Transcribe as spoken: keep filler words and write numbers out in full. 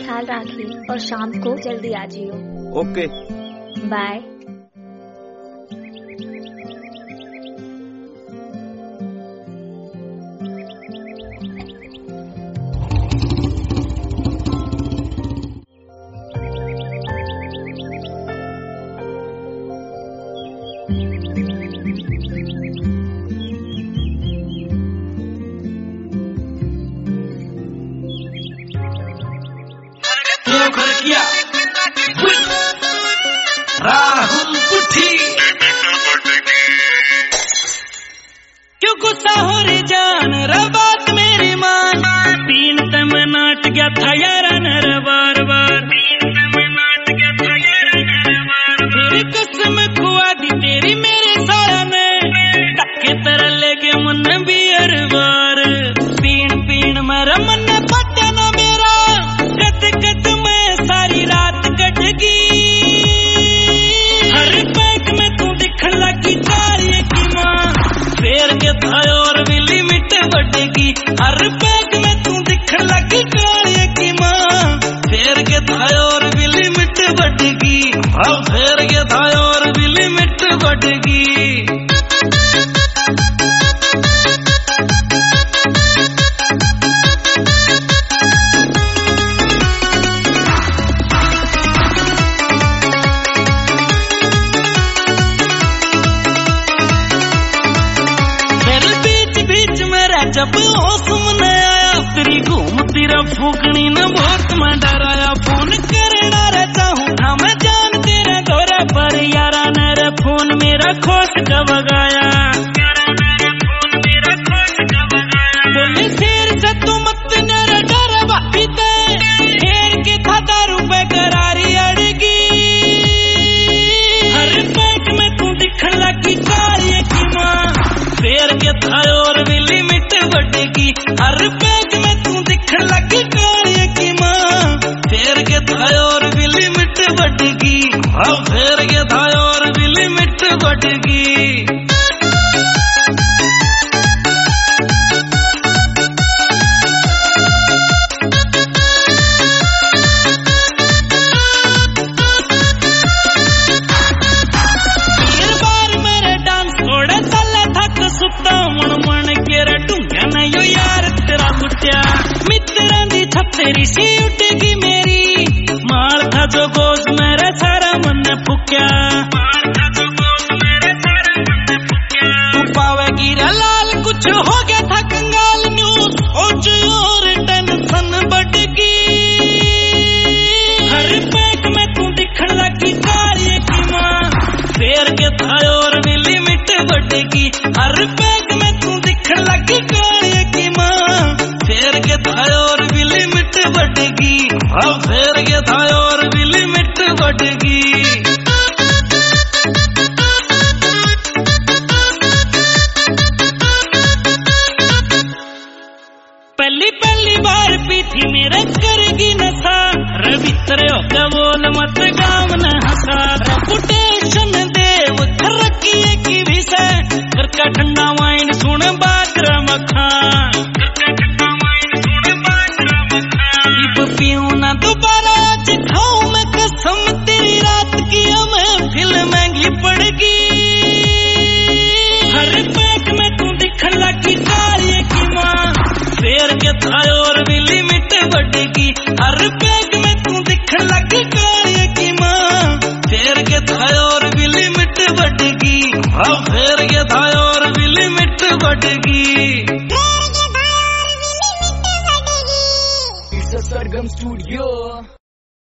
ख्याल रखिए और शाम को जल्दी आ जियो। Okay bye. राहुल पुठी क्यों गुस्सा हो रे जान रे बात मेरी मान तीन तम नाट गया था यार नर बार बार तेरी कसम खुआ दी तेरी मेरे साया ने धक्के तरह लेके मन भी हर बार पीण पीण मेरा मन पता ना मेरा कद कद में सारी रात कट गई फेर के थायो और भी लिमिट बढ़ेगी हर पैक में तू दिखने लगी काले की माँ फेर के थायो और भी लिमिट बढ़ेगी अब फेर के थायो और भी लिमिट बढ़ेगी। जब होश में आया तेरी घूम तेरा फूकनी न बहुत मैं डराया फोन करना रहता हूँ ना मैं जान तेरे दौरे पर यारा मेरा फोन मेरा खोस कब गया बोले शेर से तू मत मेरा डर बापीते शेर के था रुपए करारी अड़गी हर पैक में तू दिखने लगी कार्य की माँ शेर के था और भी लिमिट बढ़ेगी हर पैक में तू दिखने लगी कार्य की माँ फेर के थायो और भी लिमिट बढ़ेगी अब फेर के थायो और भी लिमिट बढ़ेगी। मित्रा दी छतरी सी उठेगी मेरी माल था जो गोद मेरा सारा मन फुक्या तू पावेगी लाल कुछ हो गया था कंगाल न्यूज और टेंशन बढ़ेगी हर पैक में तू दिखने लगी कार्य की माँ फेर के थायो और भी लिमिट बढ़ेगी हर पैक में तू दिखने लगी कार्य की माँ फेर के थायो और भी लिमिट बढ़ेगी अब फेर के थायो और भी लिमिट बढ़ेगी। पहली पहली बार पी थी मेरे करेगी नशा रवित्र होगा बोल मत गाँव न हंसा रेपुटेशन देव तरक्की की विषय घर का ठंडा वाइन सुन बाजरा मखा पीऊं ना दोबारा आज खाऊं मैं कसम तेरी रात की हमें फिल्म महंगी पड़ेगी हर पैक में तू दिखने लगी कार्य की माँ फेर के थायो और भी लिमिट बढ़ेगी हर पैक में तू दिखने लगी कार्य की माँ फेर के थायो और भी लिमिट बढ़ेगी अब फेर के थायो और भी लिमिट बढ़ेगी। Sargam Studio.